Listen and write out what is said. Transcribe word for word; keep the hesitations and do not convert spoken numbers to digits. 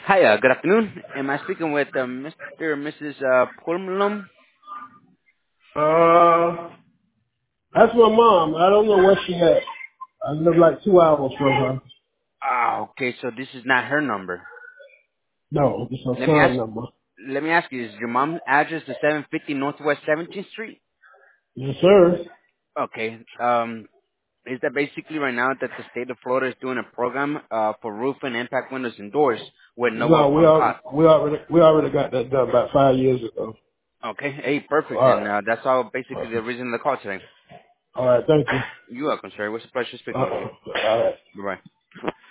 Hi, uh, good afternoon. Am I speaking with uh, Mister or Missus Uh, Pulmulum? Uh, that's my mom. I don't know where she at. I live like two hours from her. Ah, okay, so this is not her number. No, it's her Let me ask. son number. Let me ask you: Is your mom's address the seven fifty Northwest seventeenth Street? Yes, sir. Okay. Um, is that basically right now that the state of Florida is doing a program uh, for roof and impact windows and doors with no No, we upfront al- cost? we already we already got that done about five years ago. Okay. Hey, perfect. All And right. uh, that's all basically the Uh, reason of the call today. All right. Thank you. You're welcome, sir. It was a pleasure Uh, speaking with you. all right. Bye bye.